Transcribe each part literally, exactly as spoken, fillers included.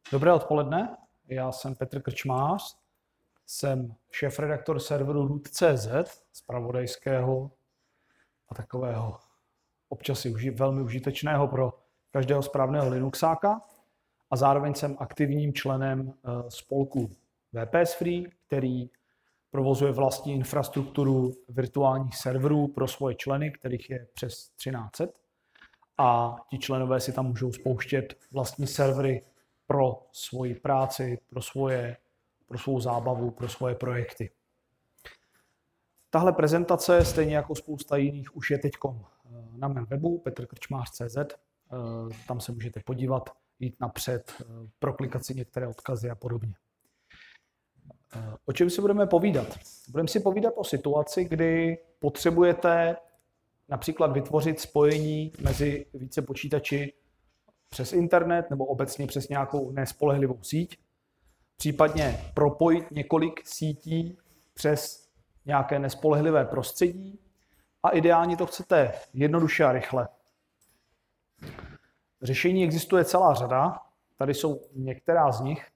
Dobré odpoledne, já jsem Petr Krčmář, jsem šéfredaktor serveru root tečka cé zet, zpravodajského a takového občas i uži, velmi užitečného pro každého správného Linuxáka, a zároveň jsem aktivním členem spolku V P S Free, který provozuje vlastní infrastrukturu virtuálních serverů pro svoje členy, kterých je přes třináct set, a ti členové si tam můžou spouštět vlastní servery pro svoji práci, pro, svoje, pro svou zábavu, pro svoje projekty. Tahle prezentace, stejně jako spousta jiných, už je teď na mém webu petr krčmář tečka cé zet. Tam se můžete podívat, jít napřed, proklikat si některé odkazy a podobně. O čem si budeme povídat? Budeme si povídat o situaci, kdy potřebujete například vytvořit spojení mezi více počítači přes internet nebo obecně přes nějakou nespolehlivou síť, případně propojit několik sítí přes nějaké nespolehlivé prostředí a ideálně to chcete jednoduše a rychle. Řešení existuje celá řada, tady jsou některá z nich.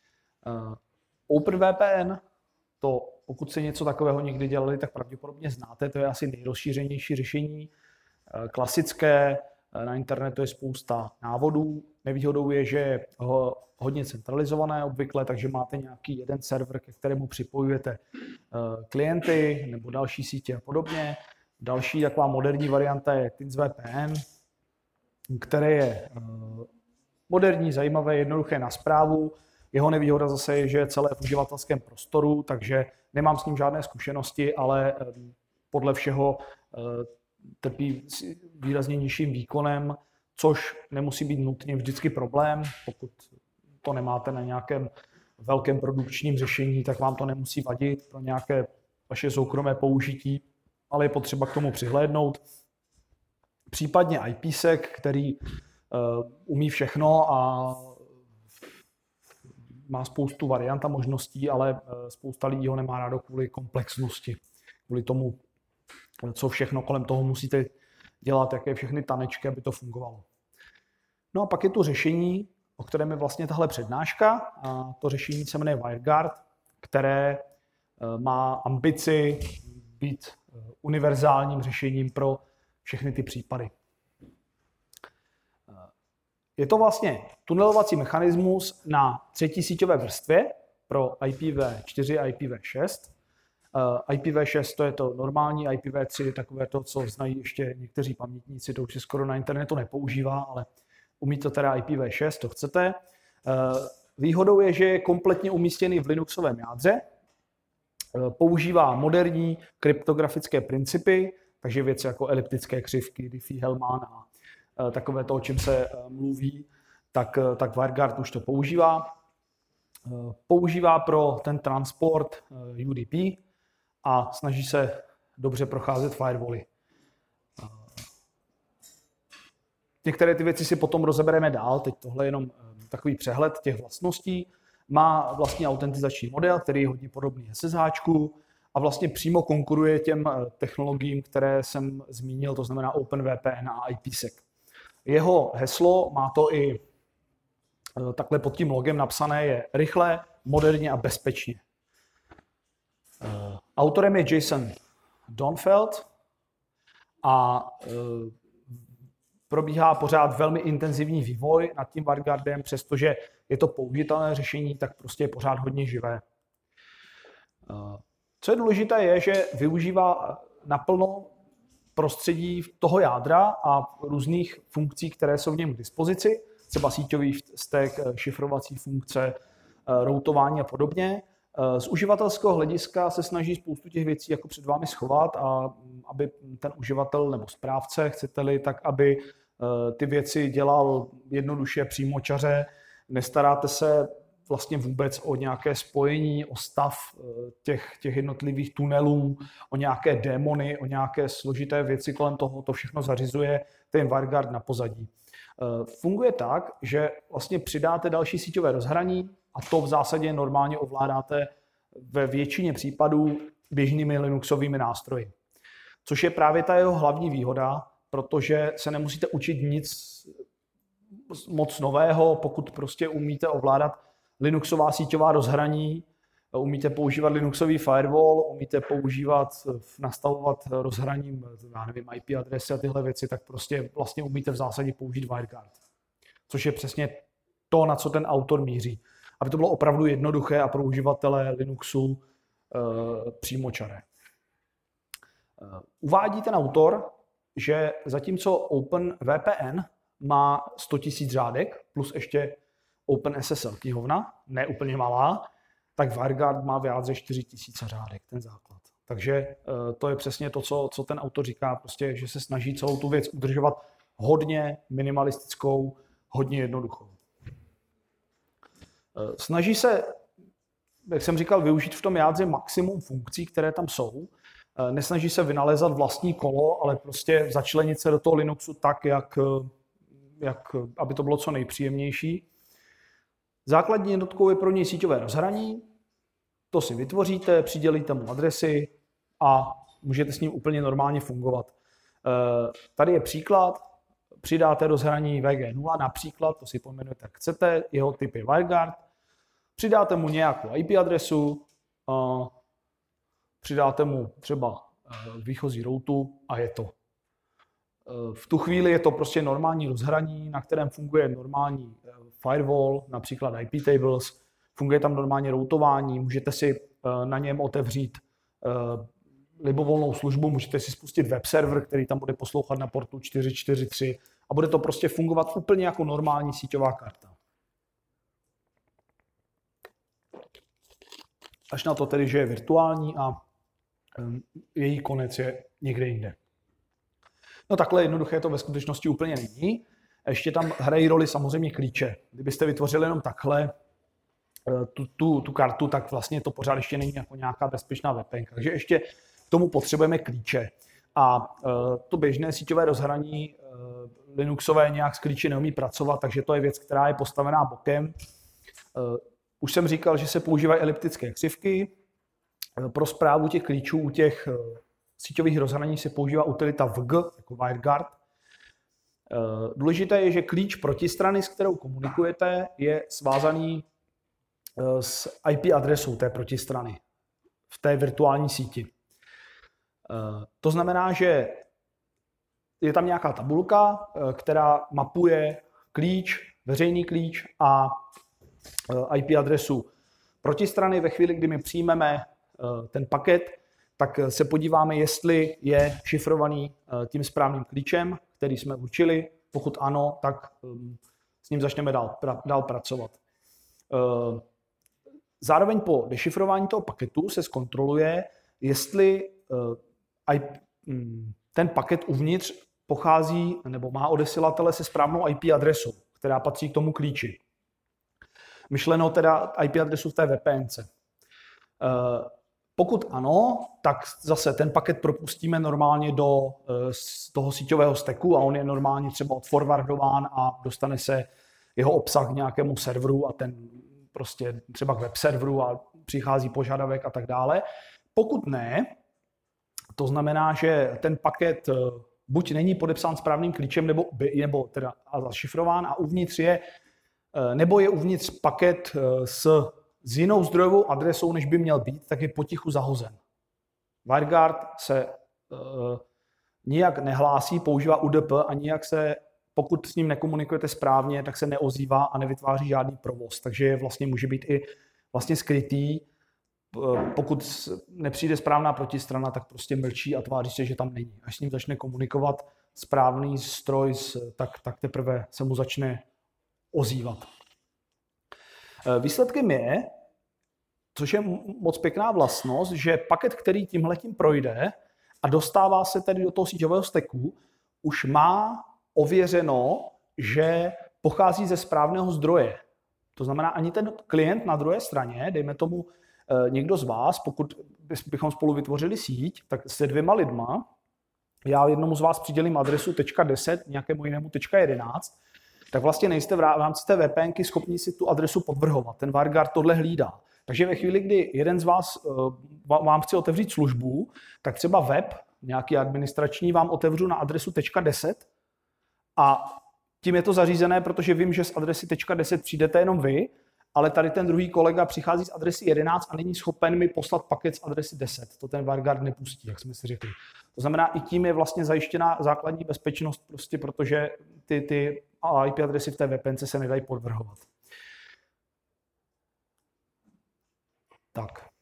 OpenVPN, to pokud se něco takového někdy dělali, tak pravděpodobně znáte, to je asi nejrozšířenější řešení, klasické. Na internetu je spousta návodů. Nevýhodou je, že je hodně centralizované obvykle, takže máte nějaký jeden server, ke kterému připojujete klienty nebo další sítě a podobně. Další taková moderní varianta je TinsVPN, které je moderní, zajímavé, jednoduché na správu. Jeho nevýhoda zase je, že je celé v uživatelském prostoru, takže nemám s ním žádné zkušenosti, ale podle všeho trpí výrazně nižším výkonem, což nemusí být nutně vždycky problém. Pokud to nemáte na nějakém velkém produkčním řešení, tak vám to nemusí vadit pro nějaké vaše soukromé použití, ale je potřeba k tomu přihlédnout. Případně IPsec, který uh, umí všechno a má spoustu variant a možností, ale uh, spousta lidí ho nemá rádo kvůli komplexnosti, kvůli tomu, co všechno kolem toho musíte dělat, jaké všechny tanečky, aby to fungovalo. No a pak je tu řešení, o kterém je vlastně tahle přednáška. A to řešení se jmenuje WireGuard, které má ambici být univerzálním řešením pro všechny ty případy. Je to vlastně tunelovací mechanismus na třetí síťové vrstvě pro I P v čtyři a I P v šest. I P v šest to je to normální, I P v tři je takové to, co znají ještě někteří pamětníci, to už se skoro na internetu nepoužívá, ale umí to teda I P v šest, to chcete. Výhodou je, že je kompletně umístěný v Linuxovém jádře, používá moderní kryptografické principy, takže věci jako eliptické křivky, Diffie-Hellman a takové to, o čem se mluví, tak, tak WireGuard už to používá. Používá pro ten transport U D P a snaží se dobře procházet firewally. Některé ty věci si potom rozebereme dál, teď tohle je jenom takový přehled těch vlastností. Má vlastní autentizační model, který je hodně podobný S S H a vlastně přímo konkuruje těm technologiím, které jsem zmínil, to znamená OpenVPN a IPsec. Jeho heslo, má to i takhle pod tím logem napsané, je rychle, moderně a bezpečně. Autorem je Jason Donfeld a probíhá pořád velmi intenzivní vývoj nad tím WireGuardem, přestože je to použitelné řešení, tak prostě je pořád hodně živé. Co je důležité, je, že využívá naplno prostředí toho jádra a různých funkcí, které jsou v něm k dispozici, třeba síťový vztek, šifrovací funkce, routování a podobně. Z uživatelského hlediska se snaží spoustu těch věcí jako před vámi schovat a aby ten uživatel nebo správce, chcete-li, tak aby ty věci dělal jednoduše, přímočaře. Nestaráte se vlastně vůbec o nějaké spojení, o stav těch, těch jednotlivých tunelů, o nějaké démony, o nějaké složité věci kolem toho, to všechno zařizuje ten WireGuard na pozadí. Funguje tak, že vlastně přidáte další síťové rozhraní a to v zásadě normálně ovládáte ve většině případů běžnými Linuxovými nástroji. Což je právě ta jeho hlavní výhoda, protože se nemusíte učit nic moc nového, pokud prostě umíte ovládat Linuxová síťová rozhraní, umíte používat Linuxový firewall, umíte používat, nastavovat rozhraním, já nevím, I P adresy a tyhle věci, tak prostě vlastně umíte v zásadě použít WireGuard. Což je přesně to, na co ten autor míří. Aby to bylo opravdu jednoduché a pro uživatele Linuxu e, přímočaré. E, uvádí ten autor, že zatímco OpenVPN má sto tisíc řádek, plus ještě OpenSSL knihovna, ne úplně malá, tak WireGuard má víc než čtyři tisíce řádek, ten základ. Takže e, to je přesně to, co, co ten autor říká, prostě, že se snaží celou tu věc udržovat hodně minimalistickou, hodně jednoduchou. Snaží se, jak jsem říkal, využít v tom jádře maximum funkcí, které tam jsou. Nesnaží se vynalézat vlastní kolo, ale prostě začlenit se do toho Linuxu tak, jak, jak, aby to bylo co nejpříjemnější. Základní jednotkou je pro něj síťové rozhraní. To si vytvoříte, přidělíte mu adresy a můžete s ním úplně normálně fungovat. Tady je příklad. Přidáte rozhraní V G nula například, to si pojmenujete, jak chcete, jeho typ je WireGuard, přidáte mu nějakou I P adresu, přidáte mu třeba výchozí routu a je to. V tu chvíli je to prostě normální rozhraní, na kterém funguje normální firewall, například I P tables, funguje tam normálně routování, můžete si na něm otevřít libovolnou službu, můžete si spustit web server, který tam bude poslouchat na portu čtyři čtyři tři a bude to prostě fungovat úplně jako normální síťová karta. Až na to tedy, že je virtuální a um, její konec je někde jinde. No takhle jednoduché to ve skutečnosti úplně není. Ještě tam hrají roli samozřejmě klíče. Kdybyste vytvořili jenom takhle tu, tu, tu kartu, tak vlastně to pořád ještě není jako nějaká bezpečná V P N. Takže ještě k tomu potřebujeme klíče. A uh, to běžné síťové rozhraní uh, Linuxové nějak s klíči neumí pracovat, takže to je věc, která je postavená bokem. Uh, už jsem říkal, že se používají eliptické křivky. Uh, pro správu těch klíčů u těch uh, síťových rozhraní se používá utilita V G, jako WireGuard. Uh, důležité je, že klíč protistrany, s kterou komunikujete, je svázaný uh, s I P adresou té protistrany v té virtuální síti. To znamená, že je tam nějaká tabulka, která mapuje klíč, veřejný klíč a I P adresu protistrany. Ve chvíli, kdy my přijmeme ten paket, tak se podíváme, jestli je šifrovaný tím správným klíčem, který jsme určili. Pokud ano, tak s ním začneme dál, dál pracovat. Zároveň po dešifrování toho paketu se zkontroluje, jestli ten paket uvnitř pochází nebo má odesilatele se správnou I P adresou, která patří k tomu klíči. Myšleno teda I P adresu v té V P N ce. Pokud ano, tak zase ten paket propustíme normálně do toho síťového stacku a on je normálně třeba odforwardován a dostane se jeho obsah k nějakému serveru a ten prostě třeba k web serveru a přichází požadavek a tak dále. Pokud ne, to znamená, že ten paket buď není podepsán správným klíčem, nebo, nebo teda a zašifrován a uvnitř je, nebo je uvnitř paket s, s jinou zdrojovou adresou, než by měl být, tak je potichu zahozen. WireGuard se uh, nijak nehlásí, používá U D P a nijak se, pokud s ním nekomunikujete správně, tak se neozývá a nevytváří žádný provoz. Takže je vlastně může být i vlastně skrytý. Pokud nepřijde správná protistrana, tak prostě mlčí a tváří se, že tam není. Až s ním začne komunikovat správný stroj, tak, tak teprve se mu začne ozývat. Výsledkem je, což je moc pěkná vlastnost, že paket, který tímhletím projde a dostává se tedy do toho síťového stacku, už má ověřeno, že pochází ze správného zdroje. To znamená, ani ten klient na druhé straně, dejme tomu někdo z vás, pokud bychom spolu vytvořili síť, tak se dvěma lidma, já jednomu z vás přidělím adresu .deset, nějakému jinému .jedenáct, tak vlastně nejste v rámci té V P N ky schopni si tu adresu podvrhovat. Ten WireGuard tohle hlídá. Takže ve chvíli, kdy jeden z vás vám chce otevřít službu, tak třeba web, nějaký administrační, vám otevřu na adresu .deset a tím je to zařízené, protože vím, že z adresy .deset přijdete jenom vy, ale tady ten druhý kolega přichází z adresy jedenáct a není schopen mi poslat paket z adresy deset. To ten WireGuard nepustí, jak jsme si řekli. To znamená, i tím je vlastně zajištěná základní bezpečnost, prostě protože ty, ty I P adresy v té V P N se nedají podvrhovat. Tak.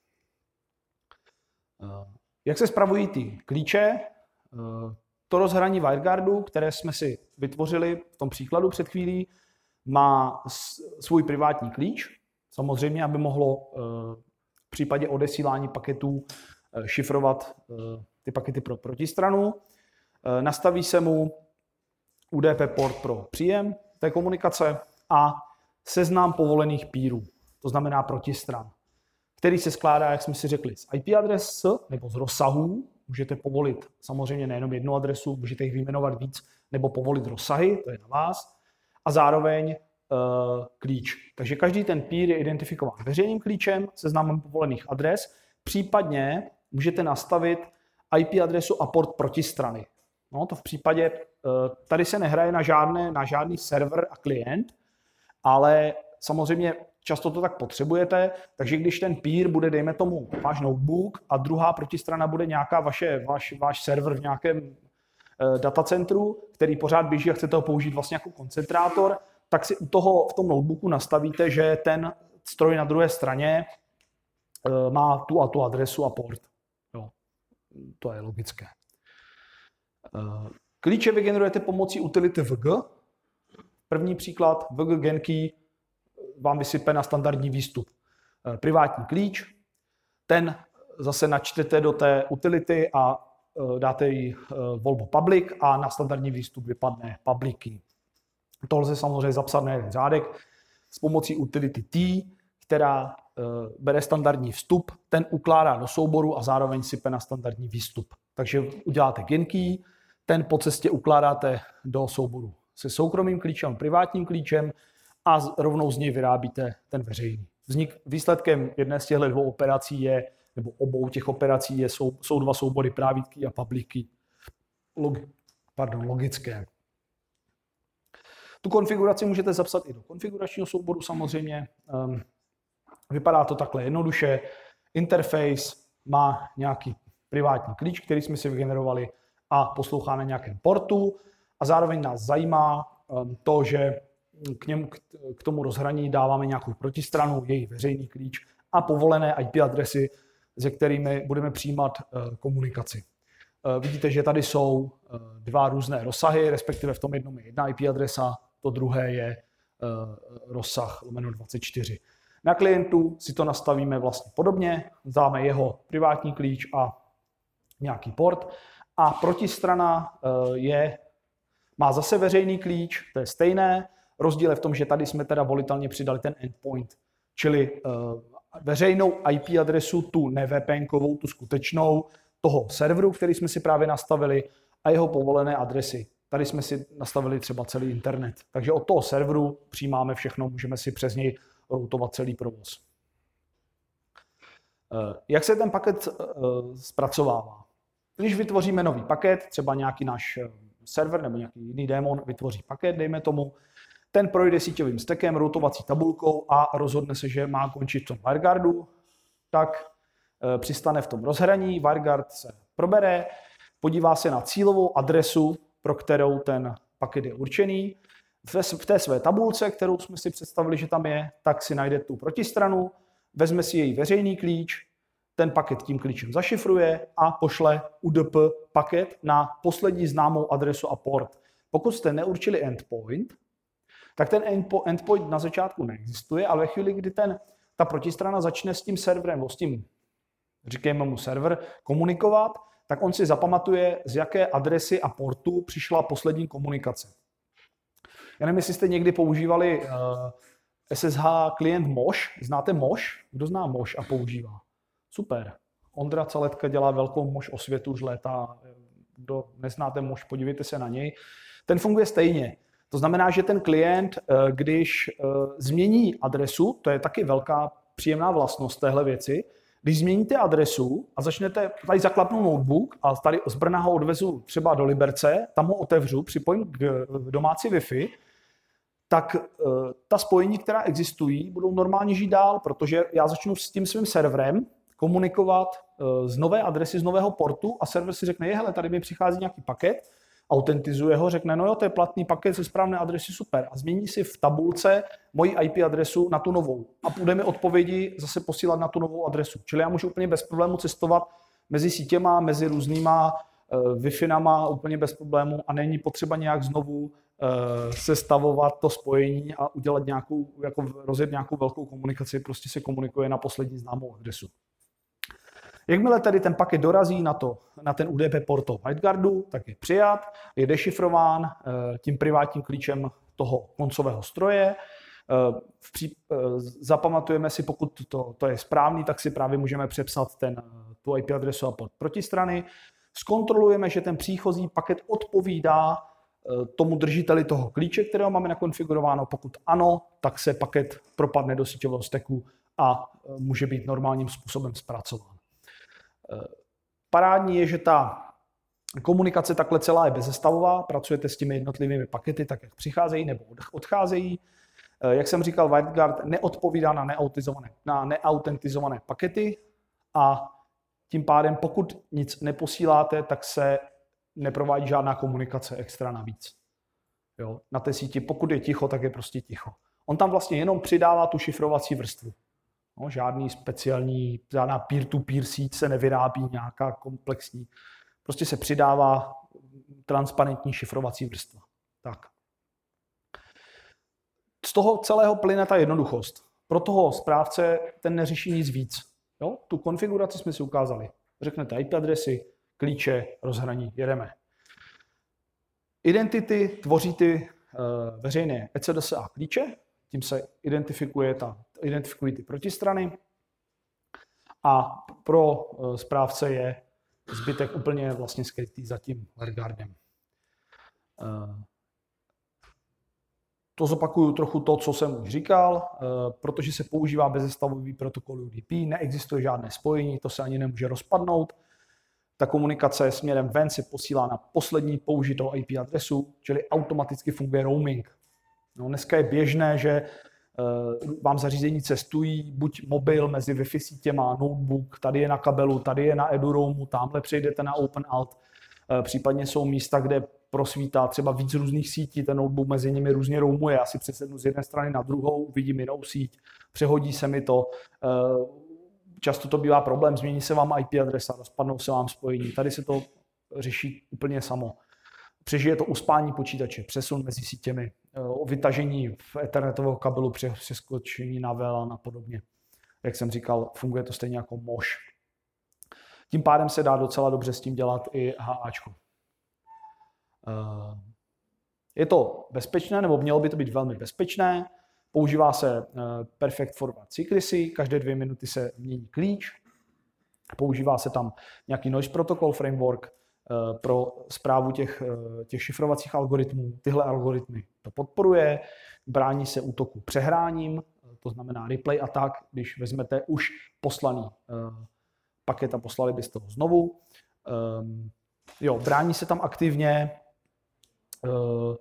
Jak se spravují ty klíče? To rozhraní WireGuardu, které jsme si vytvořili v tom příkladu před chvílí, má svůj privátní klíč, samozřejmě, aby mohlo v případě odesílání paketů šifrovat ty pakety pro protistranu. Nastaví se mu U D P port pro příjem té komunikace a seznam povolených pírů, to znamená protistran, který se skládá, jak jsme si řekli, z I P adres nebo z rozsahů. Můžete povolit samozřejmě nejenom jednu adresu, můžete jich vyjmenovat víc, nebo povolit rozsahy, to je na vás. A zároveň uh, klíč. Takže každý ten peer je identifikován veřejným klíčem, seznamem povolených adres, případně můžete nastavit I P adresu a port protistrany. No, to v případě, uh, tady se nehraje na, žádné, na žádný server a klient, ale samozřejmě často to tak potřebujete, takže když ten peer bude, dejme tomu, váš notebook a druhá protistrana bude nějaká vaše, váš, váš server v nějakém e, datacentru, který pořád běží a chcete ho použít vlastně jako koncentrátor, tak si u toho v tom notebooku nastavíte, že ten stroj na druhé straně e, má tu a tu adresu a port. Jo, to je logické. E, klíče vygenerujete pomocí utility V G. První příklad, V G GenKey vám vysype na standardní výstup privátní klíč. Ten zase načtete do té utility a dáte jí volbu public a na standardní výstup vypadne public key. To lze samozřejmě zapsat na jeden řádek s pomocí utility T, která bere standardní vstup, ten ukládá do souboru a zároveň sype na standardní výstup. Takže uděláte GenKey, ten po cestě ukládáte do souboru se soukromým klíčem, privátním klíčem, a rovnou z něj vyrábíte ten veřejný. Vznik, výsledkem jedné z těchto dvou operací je, nebo obou těch operací je, jsou, jsou dva soubory privátky a publicy. Log, pardon, logické. Tu konfiguraci můžete zapsat i do konfiguračního souboru samozřejmě. Um, vypadá to takhle jednoduše. Interface má nějaký privátní klíč, který jsme si vygenerovali a poslouchá na nějakém portu. A zároveň nás zajímá um, to, že K, němu, k tomu rozhraní dáváme nějakou protistranu, její veřejný klíč a povolené I P adresy, se kterými budeme přijímat uh, komunikaci. Uh, vidíte, že tady jsou uh, dva různé rozsahy, respektive v tom jednom je jedna I P adresa, to druhé je uh, rozsah lomeno dvacet čtyři. Na klientu si to nastavíme vlastně podobně, dáme jeho privátní klíč a nějaký port a protistrana uh, je, má zase veřejný klíč, to je stejné. Rozdíl je v tom, že tady jsme teda volitelně přidali ten endpoint, čili uh, veřejnou I P adresu, tu ne V P N-kovou, tu skutečnou, toho serveru, který jsme si právě nastavili, a jeho povolené adresy. Tady jsme si nastavili třeba celý internet. Takže od toho serveru přijímáme všechno, můžeme si přes něj routovat celý provoz. Uh, jak se ten paket uh, zpracovává? Když vytvoříme nový paket, třeba nějaký náš server nebo nějaký jiný démon vytvoří paket, dejme tomu, ten projde síťovým stackem, routovací tabulkou a rozhodne se, že má končit v tom WireGuardu, tak e, přistane v tom rozhraní, WireGuard se probere, podívá se na cílovou adresu, pro kterou ten paket je určený. V, v té své tabulce, kterou jsme si představili, že tam je, tak si najde tu protistranu, vezme si její veřejný klíč, ten paket tím klíčem zašifruje a pošle U D P paket na poslední známou adresu a port. Pokud jste neurčili endpoint, tak ten endpoint na začátku neexistuje, ale ve chvíli, kdy ten, ta protistrana začne s tím serverem, s tím, říkejme mu server, komunikovat, tak on si zapamatuje, z jaké adresy a portu přišla poslední komunikace. Já nevím, jestli jste někdy používali uh, S S H klient Moš. Znáte Moš? Kdo zná Moš a používá? Super. Ondra Caletka dělá velkou Moš osvětu už léta. Kdo neznáte Moš, podívejte se na něj. Ten funguje stejně. To znamená, že ten klient, když změní adresu, to je taky velká příjemná vlastnost téhle věci, když změníte adresu a začnete tady zaklapnout notebook a tady z Brna ho odvezu třeba do Liberce, tam ho otevřu, připojím k domácí Wi-Fi tak ta spojení, která existují, budou normálně žít dál, protože já začnu s tím svým serverem komunikovat z nové adresy, z nového portu a server si řekne, je, hele, tady mi přichází nějaký paket, autentizuje ho, řekne, no jo, to je platný paket ze správné adresy, super. A změní si v tabulce moji I P adresu na tu novou. A bude mi odpovědi zase posílat na tu novou adresu. Čili já můžu úplně bez problému cestovat mezi sítěma, mezi různýma uh, Wi-Fi-nama úplně bez problému a není potřeba nějak znovu uh, sestavovat to spojení a udělat nějakou, jako rozjet nějakou velkou komunikaci, prostě se komunikuje na poslední známou adresu. Jakmile tedy ten paket dorazí na, to, na ten U D P port WireGuardu, tak je přijat, je dešifrován tím privátním klíčem toho koncového stroje. V pří, zapamatujeme si, pokud to, to je správný, tak si právě můžeme přepsat ten, tu I P adresu a port protistrany. Zkontrolujeme, že ten příchozí paket odpovídá tomu držiteli toho klíče, kterého máme nakonfigurováno. Pokud ano, tak se paket propadne do síťového stacku a může být normálním způsobem zpracován. Parádní je, že ta komunikace takhle celá je bezestavová, pracujete s těmi jednotlivými pakety, tak jak přicházejí nebo odcházejí. Jak jsem říkal, WireGuard neodpovídá na neautentizované, na neautentizované pakety a tím pádem, pokud nic neposíláte, tak se neprovádí žádná komunikace extra navíc. Jo? Na té síti, pokud je ticho, tak je prostě ticho. On tam vlastně jenom přidává tu šifrovací vrstvu. No, žádný speciální, žádná peer-to-peer síť se nevyrábí, nějaká komplexní. Prostě se přidává transparentní šifrovací vrstva. Tak. Z toho celého plyne ta jednoduchost. Pro toho správce ten neřeší nic víc. Jo? Tu konfiguraci jsme si ukázali. Řeknete I P adresy, klíče, rozhraní, jedeme. Identity tvoří ty uh, veřejné E C D S a klíče, tím se identifikuje ta, identifikují ty protistrany a pro uh, správce je zbytek úplně vlastně skrytý za tím WireGuardem. Uh, To zopakuju trochu to, co jsem už říkal, protože se používá bezestavový protokol U D P, neexistuje žádné spojení, to se ani nemůže rozpadnout. Ta komunikace směrem ven se posílá na poslední použitou I P adresu, čili automaticky funguje roaming. No, dneska je běžné, že vám zařízení cestují, buď mobil mezi Wi-Fi sítěma, notebook, tady je na kabelu, tady je na EduRoamu, tamhle přejdete na OpenAlt. Případně jsou místa, kde prosvítá třeba víc různých sítí, ten notebook mezi nimi různě roamuje. Já si přesednu z jedné strany na druhou, vidím jinou síť, přehodí se mi to. Často to bývá problém, změní se vám I P adresa, rozpadnou se vám spojení. Tady se to řeší úplně samo. Přežije to uspání počítače, přesun mezi sítěmi, vytažení v ethernetového kabelu, přeskočení na V L A N a podobně. Jak jsem říkal, funguje to stejně jako mož. Tím pádem se dá docela dobře s tím dělat i HAčko. Je to bezpečné, nebo mělo by to být velmi bezpečné. Používá se Perfect Forward Secrecy, každé dvě minuty se mění klíč. Používá se tam nějaký Noise Protocol Framework pro správu těch, těch šifrovacích algoritmů. Tyhle algoritmy to podporuje. Brání se útoku přehráním, to znamená replay attack, když vezmete už poslaný paket a poslali byste ho znovu. Um, jo, brání se tam aktivně uh,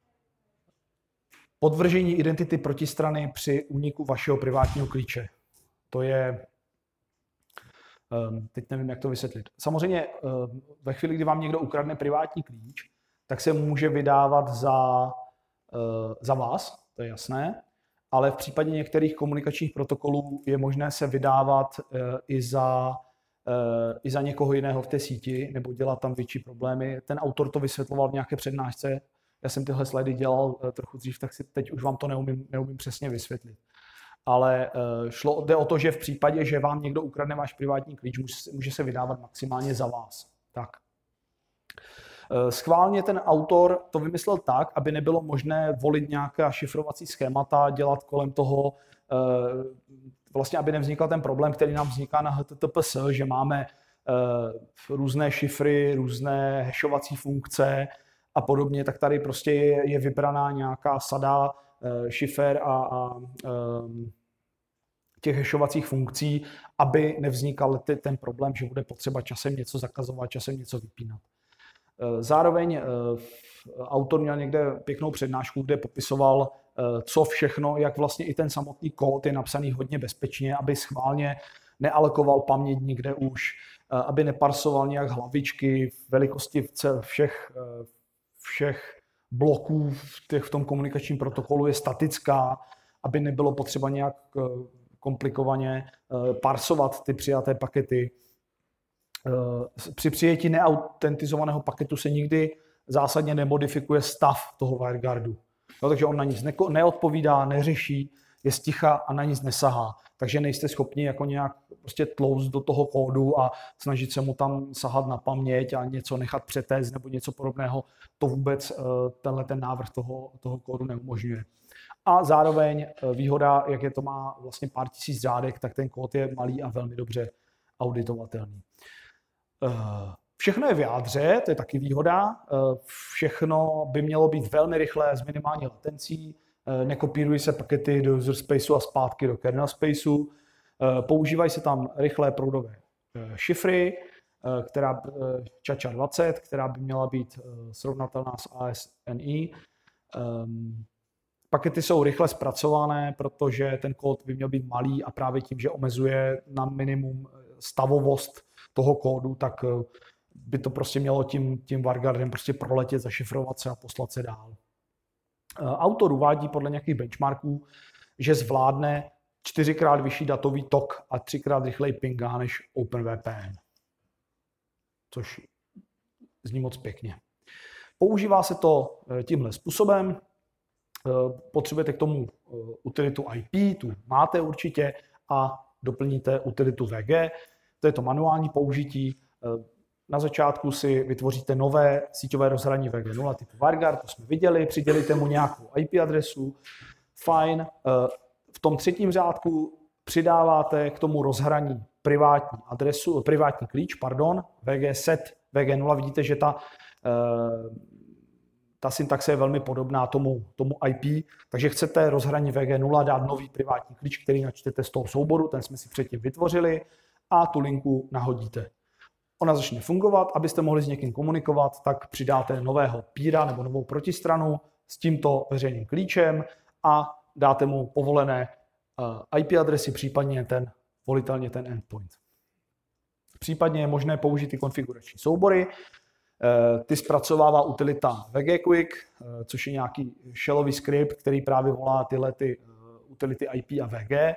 podvržení identity protistrany při úniku vašeho privátního klíče. To je, um, teď nevím, jak to vysvětlit. Samozřejmě uh, ve chvíli, kdy vám někdo ukradne privátní klíč, tak se může vydávat za, uh, za vás, to je jasné, ale v případě některých komunikačních protokolů je možné se vydávat uh, i za i za někoho jiného v té síti, nebo dělat tam větší problémy. Ten autor to vysvětloval v nějaké přednášce. Já jsem tyhle slidy dělal trochu dřív, tak si teď už vám to neumím, neumím přesně vysvětlit. Ale šlo, jde o to, že v případě, že vám někdo ukradne váš privátní klíč, může, může se vydávat maximálně za vás. Tak. Schválně ten autor to vymyslel tak, aby nebylo možné volit nějaká šifrovací schémata, dělat kolem toho, vlastně aby nevznikl ten problém, který nám vzniká na H T T P S, že máme různé šifry, různé hashovací funkce a podobně, tak tady prostě je, je vybraná nějaká sada šifer a, a těch hashovacích funkcí, aby nevznikal ten problém, že bude potřeba časem něco zakazovat, časem něco vypínat. Zároveň autor měl někde pěknou přednášku, kde popisoval, co všechno, jak vlastně i ten samotný kód je napsaný hodně bezpečně, aby schválně nealokoval paměť nikde už, aby neparsoval nějak hlavičky, velikosti všech, všech bloků v, těch, v tom komunikačním protokolu je statická, aby nebylo potřeba nějak komplikovaně parsovat ty přijaté pakety. Při přijetí neautentizovaného paketu se nikdy zásadně nemodifikuje stav toho WireGuardu. No, takže on na nic ne- neodpovídá, neřeší, je sticha a na nic nesahá. Takže nejste schopni jako nějak prostě tlouct do toho kódu a snažit se mu tam sahat na paměť a něco nechat přetéct nebo něco podobného. To vůbec tenhle ten návrh toho, toho kódu neumožňuje. A zároveň výhoda, jak je to má vlastně pár tisíc řádek, tak ten kód je malý a velmi dobře auditovatelný. Všechno je v jádře, to je taky výhoda. Všechno by mělo být velmi rychlé s minimální latencí. Nekopírují se pakety do user spaceu a zpátky do kernel spaceu. Používají se tam rychlé proudové šifry, která čača dvacet, která by měla být srovnatelná s A S N I. Pakety jsou rychle zpracované, protože ten kód by měl být malý a právě tím, že omezuje na minimum stavovost toho kódu, tak by to prostě mělo tím, tím WireGuardem prostě proletět, zašifrovat se a poslat se dál. Autor uvádí podle nějakých benchmarků, že zvládne čtyřikrát vyšší datový tok a třikrát rychleji pinga než OpenVPN. Což zní moc pěkně. Používá se to tímhle způsobem. Potřebujete k tomu utilitu I P, tu máte určitě, a doplníte utilitu V G. To je to manuální použití. Na začátku si vytvoříte nové síťové rozhraní V G nula typu WireGuard, to jsme viděli, přidělíte mu nějakou I P adresu, fajn. V tom třetím řádku přidáváte k tomu rozhraní privátní adresu, privátní klíč, pardon, V G set, V G nula, vidíte, že ta, ta syntaxe je velmi podobná tomu, tomu I P, takže chcete rozhraní V G nula dát nový privátní klíč, který načtete z toho souboru, ten jsme si předtím vytvořili, a tu linku nahodíte. Ona začne fungovat, abyste mohli s někým komunikovat, tak přidáte nového píra nebo novou protistranu s tímto veřejným klíčem a dáte mu povolené I P adresy, případně ten volitelně ten endpoint. Případně je možné použít i konfigurační soubory. Ty zpracovává utilita V G Quick, což je nějaký shellový skript, který právě volá tyhle ty utility I P a V G.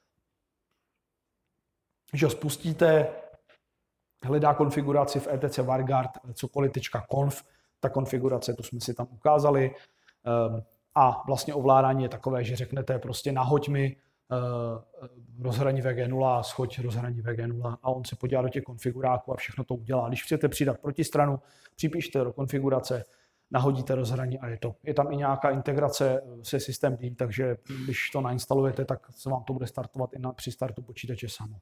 Když ho spustíte, hledá konfiguraci v E T C WireGuard cokoliv.conf, ta konfigurace, tu jsme si tam ukázali. A vlastně ovládání je takové, že řeknete prostě nahoď mi rozhraní V G nula a schoď rozhraní V G nula a on se podívá do těch konfiguráků a všechno to udělá. Když chcete přidat protistranu, připíšte do konfigurace, nahodíte rozhraní a je to. Je tam i nějaká integrace se systém D, takže když to nainstalujete, tak se vám to bude startovat i na, při startu počítače samo.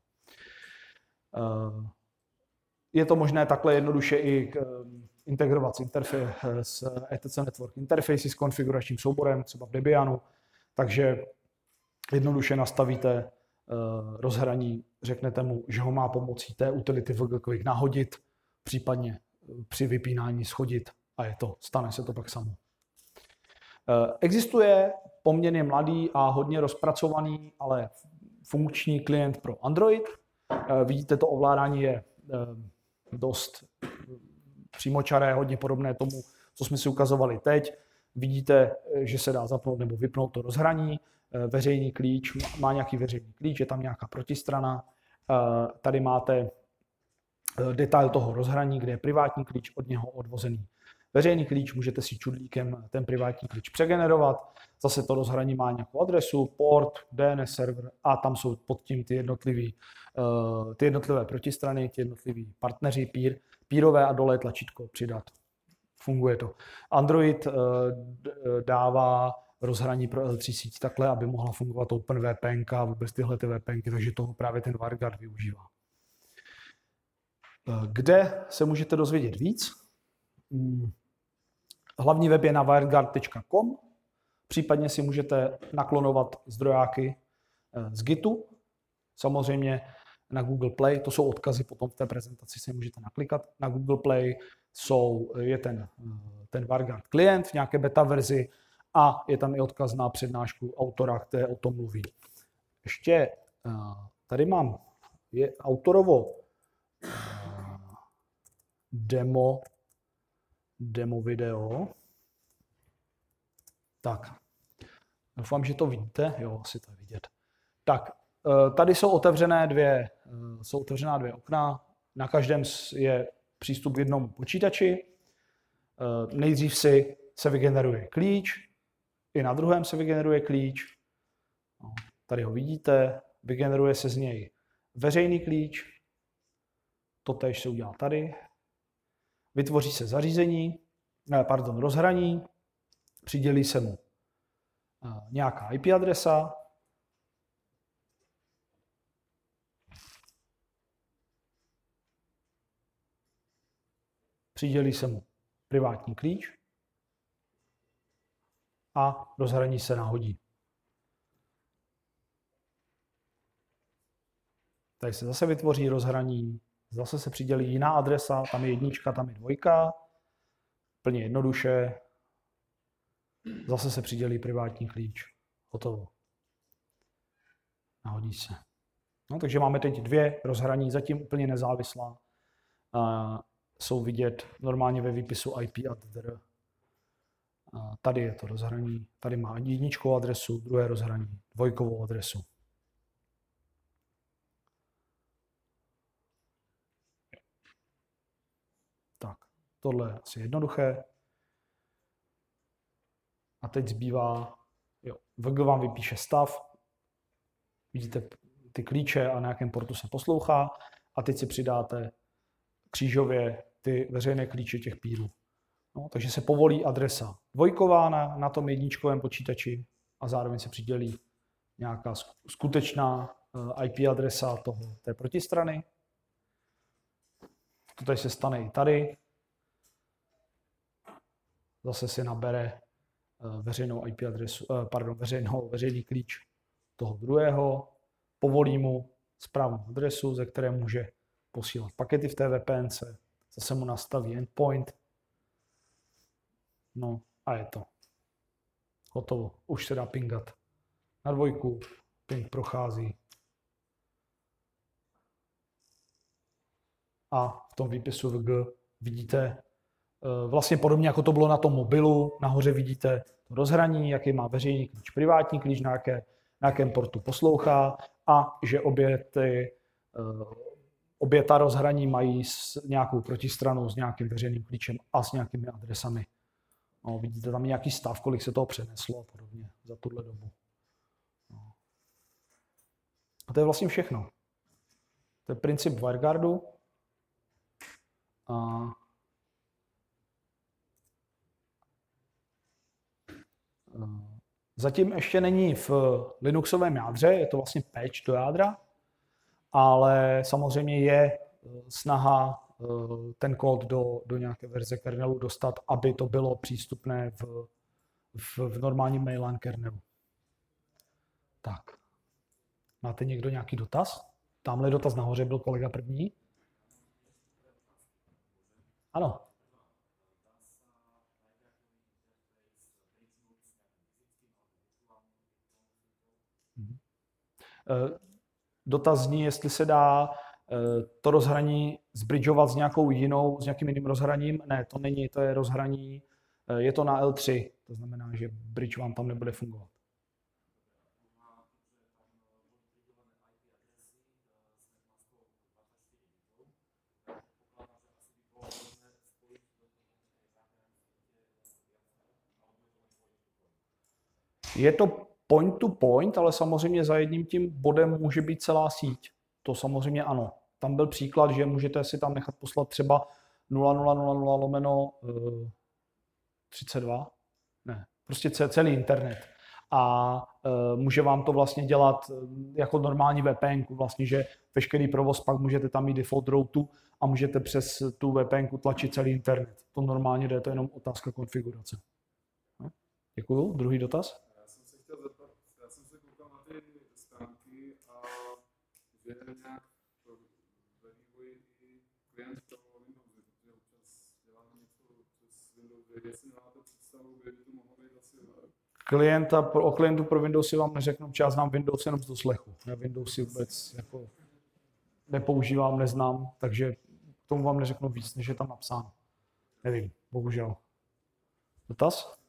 Je to možné takhle jednoduše i integrovat s, interface, s E T C Network Interface s konfiguračním souborem, třeba v Debianu, takže jednoduše nastavíte rozhraní, řeknete mu, že ho má pomocí té utility V G Quick nahodit, případně při vypínání schodit a je to, stane se to pak samo. Existuje poměrně mladý a hodně rozpracovaný, ale funkční klient pro Android. Vidíte, to ovládání je dost přímočaré, hodně podobné tomu, co jsme si ukazovali teď. Vidíte, že se dá zapnout nebo vypnout to rozhraní. Veřejný klíč, má nějaký veřejný klíč, je tam nějaká protistrana. Tady máte detail toho rozhraní, kde je privátní klíč, od něho odvozený veřejný klíč. Můžete si čudlíkem ten privátní klíč přegenerovat. Zase to rozhraní má nějakou adresu, port, D N S server a tam jsou pod tím ty, jednotlivý, ty jednotlivé protistrany, ty jednotliví partneři, pír, pírové a dole je tlačítko přidat. Funguje to. Android dává rozhraní pro L tři síť takhle, aby mohla fungovat OpenVPN a vůbec tyhle ty V P N ky, takže toho právě ten WireGuard využívá. Kde se můžete dozvědět víc? Hlavní web je na wireguard tečka com, případně si můžete naklonovat zdrojáky z Gitu. Samozřejmě na Google Play, to jsou odkazy, potom v té prezentaci si můžete naklikat. Na Google Play jsou, je ten, ten WireGuard klient v nějaké beta verzi a je tam i odkaz na přednášku autora, který o tom mluví. Ještě tady mám je autorovo demo, demo video. Tak, doufám, že to vidíte. Jo, asi to je vidět. Tak, tady jsou otevřené dvě, jsou otevřená dvě okna. Na každém je přístup k jednomu počítači. Nejdřív si se vygeneruje klíč, i na druhém se vygeneruje klíč. Tady ho vidíte, vygeneruje se z něj veřejný klíč. Totéž se udělá tady. Vytvoří se zařízení, ne, pardon, rozhraní, přidělí se mu nějaká I P adresa, přidělí se mu privátní klíč a rozhraní se nahodí. Tady se zase vytvoří rozhraní, zase se přidělí jiná adresa, tam je jednička, tam je dvojka, plně jednoduše. Zase se přidělí privátní klíč. Hotovo. Nahodí se. No, takže máme teď dvě rozhraní, zatím úplně nezávislá. Uh, jsou vidět normálně ve výpisu I P addr. Uh, tady je to rozhraní, tady má jedničkovou adresu, druhé rozhraní, dvojkovou adresu. Tak, tohle je asi jednoduché. A teď zbývá, jo, V G vám vypíše stav, vidíte ty klíče a na jakém portu se poslouchá a teď si přidáte křížově ty veřejné klíče těch pírů. No, takže se povolí adresa dvojková na, na tom jedničkovém počítači a zároveň se přidělí nějaká skutečná I P adresa toho, té protistrany. To tady se stane i tady. Zase si nabere veřejnou I P adresu, pardon, veřejnou, veřejný klíč toho druhého, povolí mu správnou adresu, ze které může posílat pakety v té V P N ce, zase mu nastaví endpoint, no a je to hotovo, už se dá pingat na dvojku, ping prochází a v tom výpisu V G vidíte vlastně podobně, jako to bylo na tom mobilu, nahoře vidíte to rozhraní, jaký má veřejný klíč, privátní klíč, na, jaké, na jakém portu poslouchá a že obě, ty, obě ta rozhraní mají s nějakou protistranou, s nějakým veřejným klíčem a s nějakými adresami. No, vidíte tam nějaký stav, kolik se toho přeneslo a podobně za tuhle dobu. No. A to je vlastně všechno. To je princip WireGuardu. A zatím ještě není v Linuxovém jádře, je to vlastně patch do jádra, ale samozřejmě je snaha ten kód do, do nějaké verze kernelu dostat, aby to bylo přístupné v, v, v normálním mainline kernelu. Tak. Máte někdo nějaký dotaz? Tamhle dotaz nahoře byl kolega první. Ano. Dotaz zní, jestli se dá to rozhraní zbridžovat s nějakou jinou, s nějakým jiným rozhraním. Ne, to není, to je rozhraní, je to na L tři, to znamená, že bridge vám tam nebude fungovat. Je to point to point, ale samozřejmě za jedním tím bodem může být celá síť. To samozřejmě ano. Tam byl příklad, že můžete si tam nechat poslat třeba nula nula nula nula lomeno třicet dva. Ne, prostě celý internet. A uh, může vám to vlastně dělat jako normální V P N ku, vlastně, že veškerý provoz pak můžete tam mít default routu a můžete přes tu V P N ku tlačit celý internet. To normálně jde, to je jenom otázka konfigurace. No? Děkuju. Druhý dotaz? Já jsem se chtěl zeptat, já jsem se koukal na ty stránky a že nějak Klienta, pro, o klientu pro Windowsy vám neřeknu, protože já znám Windows jenom z doslechu. Já Windowsy vůbec jako nepoužívám, neznám, takže k tomu vám neřeknu víc, než je tam napsáno. Nevím, bohužel. Dotaz?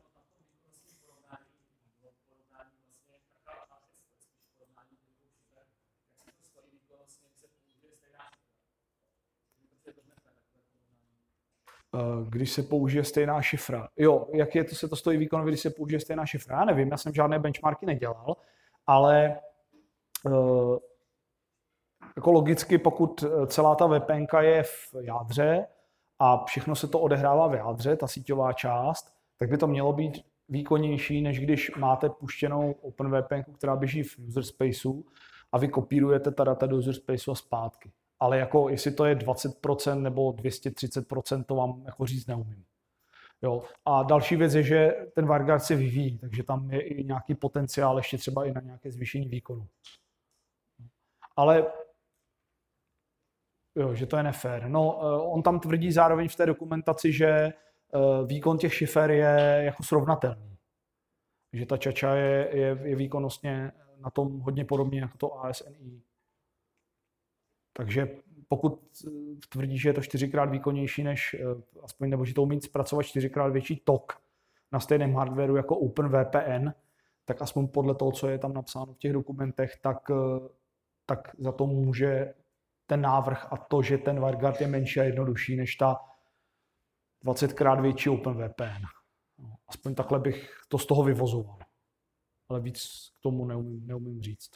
Když se použije stejná šifra. Jo, jak je to, se to stojí výkonově, když se použije stejná šifra? Já nevím, já jsem žádné benchmarky nedělal, ale uh, jako logicky, pokud celá ta V P N ka je v jádře a všechno se to odehrává v jádře, ta síťová část, tak by to mělo být výkonnější, než když máte puštěnou OpenVPN, která běží v user spaceu a vy kopírujete ta data do user spaceu a zpátky. Ale jako jestli to je dvacet procent nebo dvě stě třicet procent, to vám jako říct neumím. Jo. A další věc je, že ten WireGuard se vyvíjí, takže tam je i nějaký potenciál ještě třeba i na nějaké zvýšení výkonu. Ale jo, že to je nefér. No, on tam tvrdí zároveň v té dokumentaci, že výkon těch šifer je jako srovnatelný. Že ta čača je, je, je výkonnostně na tom hodně podobně jako to A S N I. Takže pokud tvrdí, že je to čtyřikrát výkonnější než, aspoň nebo že to umí zpracovat čtyřikrát větší tok na stejném hardwareu jako OpenVPN, tak aspoň podle toho, co je tam napsáno v těch dokumentech, tak, tak za to může ten návrh a to, že ten WireGuard je menší a jednodušší než ta dvacetkrát větší OpenVPN. Aspoň takhle bych to z toho vyvozoval. Ale víc k tomu neumím, neumím říct.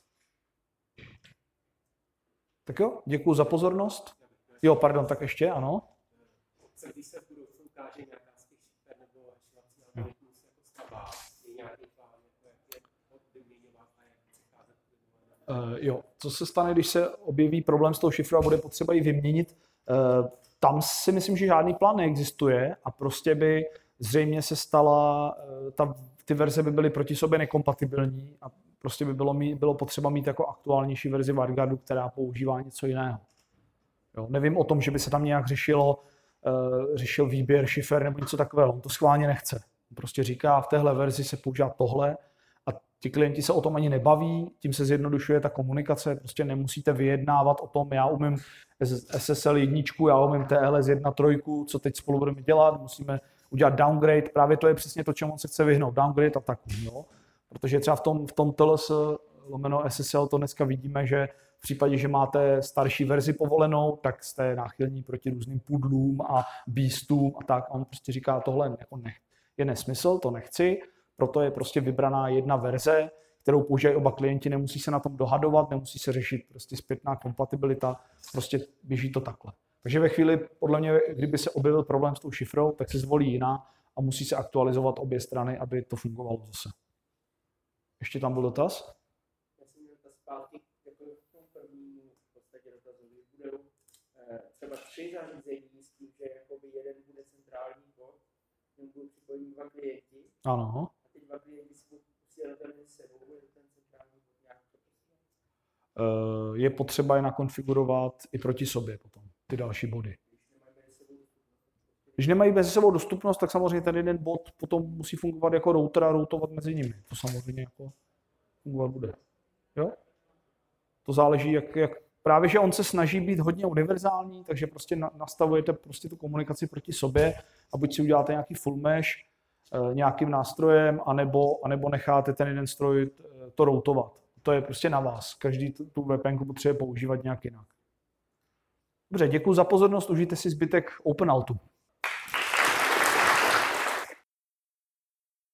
Tak jo, děkuji za pozornost. Jo, pardon, tak ještě, ano. Když se v budoucnu ukáže nějaká z těch šifer nebo archivací algoritmus jako slabá, je nějaký plán, jak je odvyměňovat a jak přicházet? Uh, jo, co se stane, když se objeví problém s tou šifrou a bude potřeba ji vyměnit? Uh, tam si myslím, že žádný plán neexistuje a prostě by zřejmě se stala, uh, ta, ty verze by byly proti sobě nekompatibilní a prostě by bylo, mít, bylo potřeba mít jako aktuálnější verzi WireGuardu, která používá něco jiného. Jo, nevím o tom, že by se tam nějak řešilo, uh, řešil výběr šifer nebo něco takového. On to schválně nechce. On prostě říká, v téhle verzi se používá tohle a ti klienti se o tom ani nebaví, tím se zjednodušuje ta komunikace, prostě nemusíte vyjednávat o tom, já umím S S L jedna, já umím T L S jedna tři, co teď spolu budeme dělat, musíme udělat downgrade, právě to je přesně to, čemu on se chce vyhnout, downgrade a takový, jo. Protože třeba v tom, v tom T L S lomeno S S L to dneska vidíme, že v případě, že máte starší verzi povolenou, tak jste náchylní proti různým pudlům a beastům a tak. A on prostě říká, tohle jako ne, je nesmysl, to nechci, proto je prostě vybraná jedna verze, kterou používají oba klienti, nemusí se na tom dohadovat, nemusí se řešit prostě zpětná kompatibilita, prostě běží to takhle. Takže ve chvíli, podle mě, kdyby se objevil problém s tou šifrou, tak se zvolí jiná a musí se aktualizovat obě strany, aby to fungovalo zase. Ještě tam byl dotaz? Já jsem měl dotaz zpátky, jako v tom prvním v podstatě dotazovi budou eh, třeba tři zařízení s tím, že jakoby jeden bude centrální bod, tím budou připojení dva klienti. Ano. A ty dva klienti si budou posílat mezi sebou, je ten centrální bod nějak to prostě. Uh, je potřeba je nakonfigurovat i proti sobě potom, ty další body. Když nemají mezi sebou dostupnost, tak samozřejmě ten jeden bod potom musí fungovat jako router a routovat mezi nimi. To samozřejmě jako fungovat bude. Jo? To záleží, jak, jak právě, že on se snaží být hodně univerzální, takže prostě nastavujete prostě tu komunikaci proti sobě a buď si uděláte nějaký full mesh e, nějakým nástrojem, anebo, anebo necháte ten jeden stroj to routovat. To je prostě na vás. Každý tu, tu V P N ku potřebuje používat nějak jinak. Dobře, děkuji za pozornost, užijte si zbytek OpenAutu.